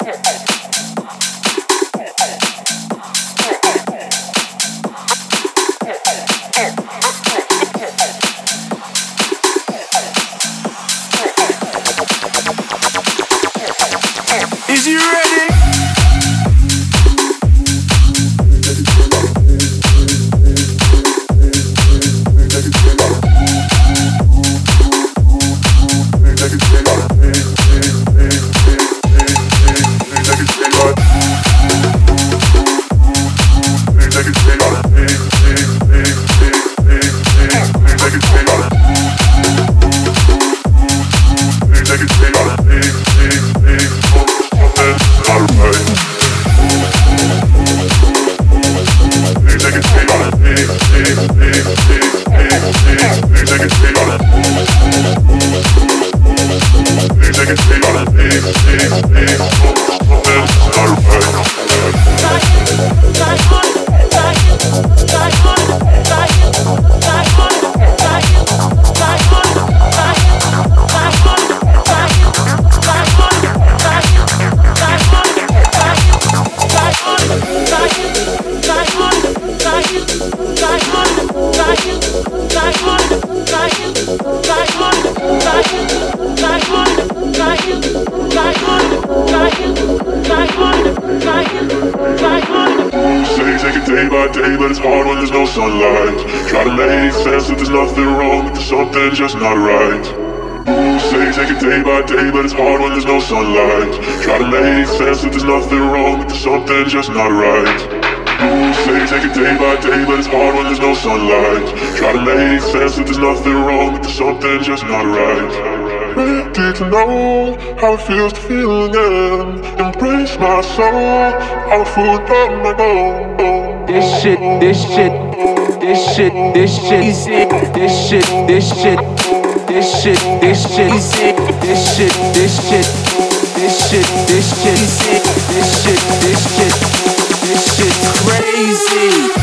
Is you ready? Something just not right. Say take it day by day, but it's hard when there's no sunlight. Try to make sense that there's nothing wrong, but there's something just not right. Say take it day by day, but it's hard when there's no sunlight. Try to make sense that there's nothing wrong, but there's something just not right. Ready to know how it feels to feel again. Embrace my soul, all the food on my go. This shit easy. This shit easy. This shit easy. This shit's crazy.